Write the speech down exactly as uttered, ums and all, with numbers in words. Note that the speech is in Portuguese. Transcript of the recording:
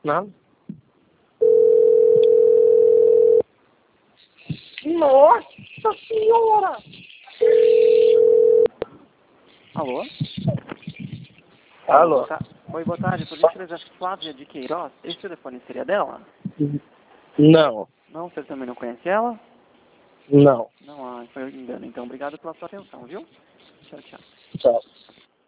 Nada. Nossa senhora! Alô? Alô? Tá. Oi, boa tarde. Por gentileza, Flávia de Queiroz. Esse telefone seria dela? Não. Não, você também não conhece ela? Não. Não, ah, foi um engano. Então, obrigado pela sua atenção, viu? Tchau, tchau. Tchau.